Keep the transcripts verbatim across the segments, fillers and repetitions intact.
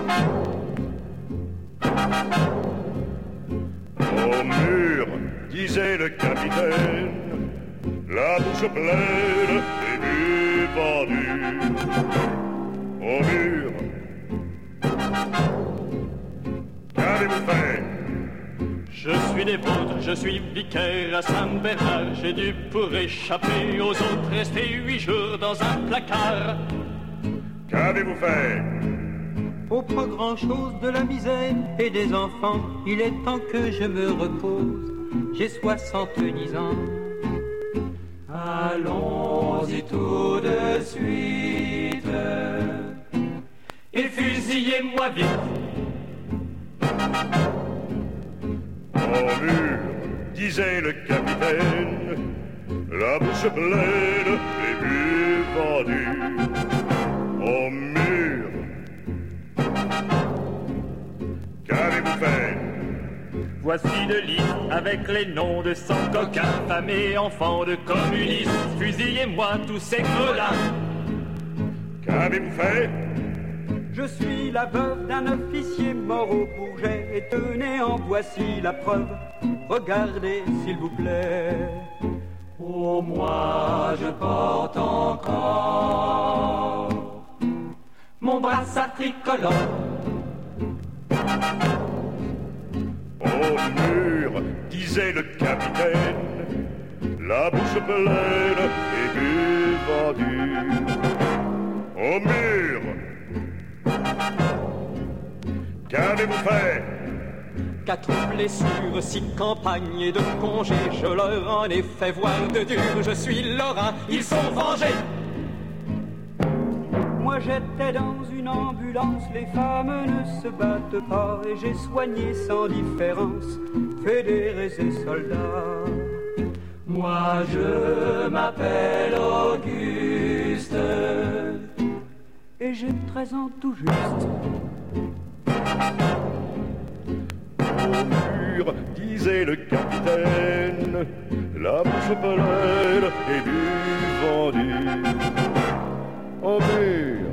Au mur, disait le capitaine, la bouche pleine et du pendu. Au mur, qu'avez-vous fait? Je suis des vôtres, je suis vicaire à Saint-Bernard. J'ai dû pour échapper aux autres rester huit jours dans un placard. Qu'avez-vous fait? Oh, pas grand-chose, de la misère et des enfants. Il est temps que je me repose. J'ai soixante-dix ans. Allons-y tout de suite. Et fusillez-moi vite. Au mur, disait le capitaine, la bouche pleine et bu vendu. Au mur, qu'avez-vous fait? Voici le livre avec les noms de cent coquins, femmes et enfants de communistes. Fusillez-moi tous ces gredins. Qu'avez-vous fait? Je suis la veuve d'un officier mort au Bourget. Et tenez, en voici la preuve. Regardez, s'il vous plaît. Oh, moi je porte encore mon brassard tricolore. Au mur, disait le capitaine, la bouche pleine et bu vendu. Au mur, qu'avez-vous fait? Quatre blessures, six campagnes de congés. Je leur en ai fait voir de dur. Je suis Lorrain, ils sont vengés. Moi j'étais dans une ambulance, les femmes ne se battent pas. Et j'ai soigné sans différence fédérés et soldats. Moi je m'appelle Auguste et j'ai treize ans tout juste. Au mur, disait le capitaine, la bouche pleine et du vendu. Au mur,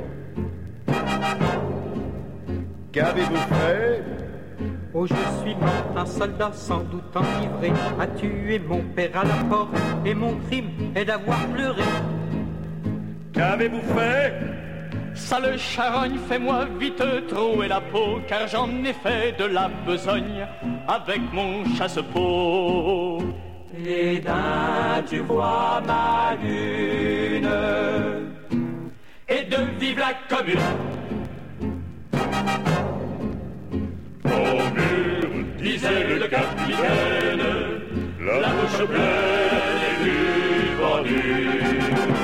qu'avez-vous fait? Oh, je suis mort, un soldat sans doute enivré a tué mon père à la porte, et mon crime est d'avoir pleuré. Qu'avez-vous fait? Sale charogne, fais-moi vite trouer la peau, car j'en ai fait de la besogne avec mon chasse-peau. Et d'un tu vois ma lune, et de vive la commune. Au mur, disait le capitaine, la bouche pleine et du vendu.